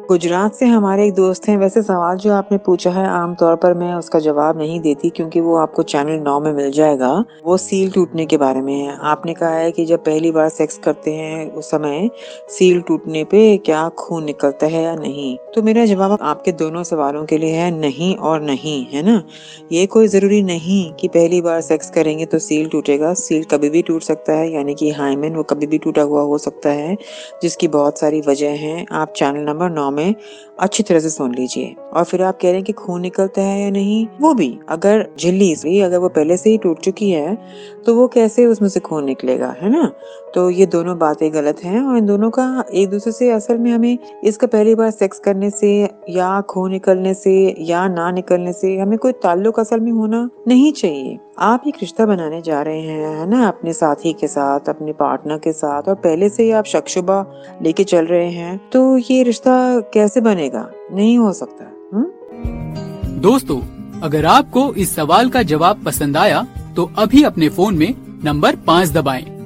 गुजरात से हमारे एक दोस्त हैं। वैसे सवाल जो आपने पूछा है आमतौर पर मैं उसका जवाब नहीं देती क्योंकि वो आपको चैनल 9 में मिल जाएगा। वो सील टूटने के बारे में है। आपने कहा है कि जब पहली बार सेक्स करते हैं उस समय सील टूटने पे क्या खून निकलता है या नहीं। तो मेरा जवाब आपके दोनों सवालों के लिए है नहीं और नहीं, है ना। ये कोई जरूरी नहीं कि पहली बार सेक्स करेंगे तो सील टूटेगा। सील कभी भी टूट सकता है, यानी कि हाइमेन वो कभी भी टूटा हुआ हो सकता है, जिसकी बहुत सारी वजह हैं। आप चैनल नंबर 9 में अच्छी तरह से सुन लीजिए। और फिर आप कह रहे हैं कि खून निकलता है या नहीं, वो भी अगर झिल्ली से अगर वो पहले से ही टूट चुकी है तो वो कैसे उसमें से खून निकलेगा, है ना। तो ये दोनों बातें गलत हैं और इन दोनों का एक दूसरे से असल में हमें इसका पहली बार सेक्स करने से या खून निकलने से या ना निकलने से हमें कोई ताल्लुक असल में होना नहीं चाहिए। आप एक रिश्ता बनाने जा रहे हैं, है ना, अपने साथी के साथ, अपने पार्टनर के साथ, और पहले से ही आप शक-शुबा लेके चल रहे हैं तो ये रिश्ता कैसे बनेगा, नहीं हो सकता। दोस्तों, अगर आपको इस सवाल का जवाब पसंद आया तो अभी अपने फोन में नंबर 5 दबाएं।